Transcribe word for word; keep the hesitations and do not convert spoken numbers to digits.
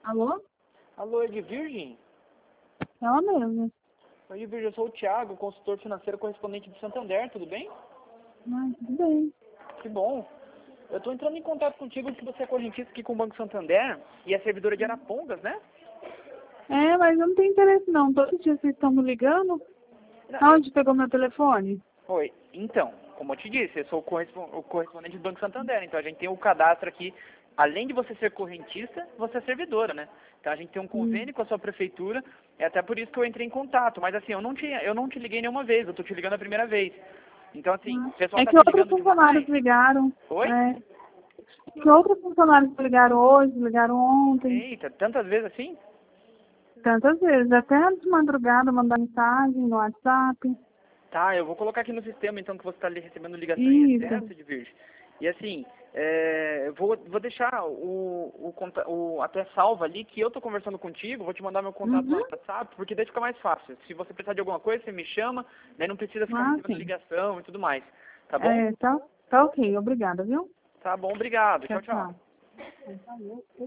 Alô? Alô, Edvirgem? É ela mesma. Oi, Edvirgem, eu sou o Thiago, consultor financeiro correspondente do Santander, tudo bem? Ah, tudo bem. Que bom. Eu estou entrando em contato contigo porque você é correntista aqui com o Banco Santander e é servidora de Arapongas, né? É, mas eu não tenho interesse não. Todo dia vocês estão me ligando. Não, Aonde pegou meu telefone? Oi, então, como eu te disse, eu sou o correspon- o correspondente do Banco Santander, então a gente tem o cadastro aqui, além de você ser correntista, você é servidora, né? Então a gente tem um Hum. convênio com a sua prefeitura, é até por isso que eu entrei em contato, mas assim, eu não te, eu não te liguei nenhuma vez, eu tô te ligando a primeira vez. Então assim, o pessoal É tá que te outros ligando funcionários demais. ligaram. Oi? É. Que outros funcionários ligaram hoje, ligaram ontem. Eita, tantas vezes assim? Tantas vezes. Até de madrugada mandar mensagem no WhatsApp. Tá, eu vou colocar aqui no sistema então que você está recebendo ligação em Isso. excesso de Virgem. E assim, é, eu vou, vou deixar o, o, conta- o até salvo ali que eu tô conversando contigo, vou te mandar meu contato no Uhum. WhatsApp, porque daí fica mais fácil. Se você precisar de alguma coisa, você me chama, daí não precisa ficar Ah, recebendo sim. ligação e tudo mais. Tá bom? É, tá, tá ok. Obrigada, viu? Tá bom, obrigado. Tchau, Tchau, tchau. tchau.